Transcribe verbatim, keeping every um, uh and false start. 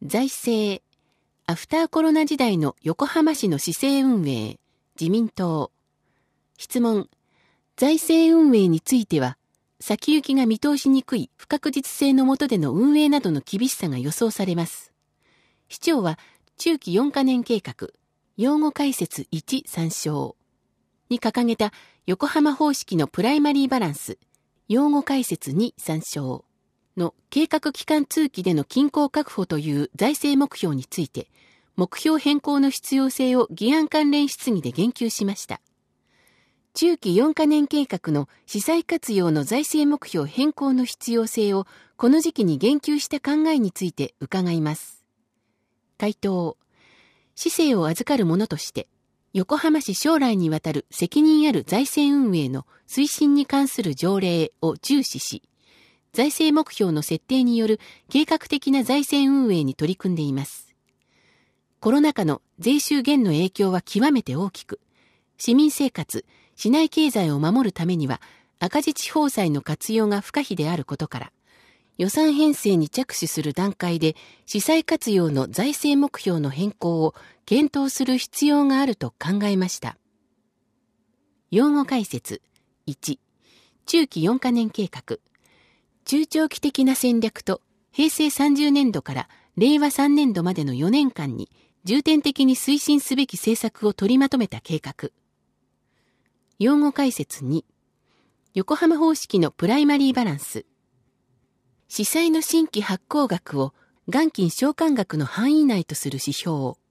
財政、アフターコロナ時代の横浜市の市政運営、自民党。質問、財政運営については、先行きが見通しにくい不確実性の下での運営などの厳しさが予想されます。市長は中期よんかねん計画、用語解説いち参照に掲げた横浜方式のプライマリーバランス、用語解説に参照の計画期間通期での均衡確保という財政目標について、目標変更の必要性を議案関連質疑で言及しました。中期よんかねん計画の市債活用の財政目標変更の必要性をこの時期に言及した考えについて伺います。回答、市政を預かる者として、横浜市将来にわたる責任ある財政運営の推進に関する条例を重視し、財政目標の設定による計画的な財政運営に取り組んでいます。コロナ禍の税収減の影響は極めて大きく、市民生活、市内経済を守るためには赤字地方債の活用が不可避であることから、予算編成に着手する段階で市債活用の財政目標の変更を検討する必要があると考えました。用語解説いち、中期よんかねん計画。中長期的な戦略と平成さんじゅうねんどから令和さんねんどまでのよねんかんに重点的に推進すべき政策を取りまとめた計画。用語解説に、横浜方式のプライマリーバランス。市債の新規発行額を元金償還額の範囲内とする指標を、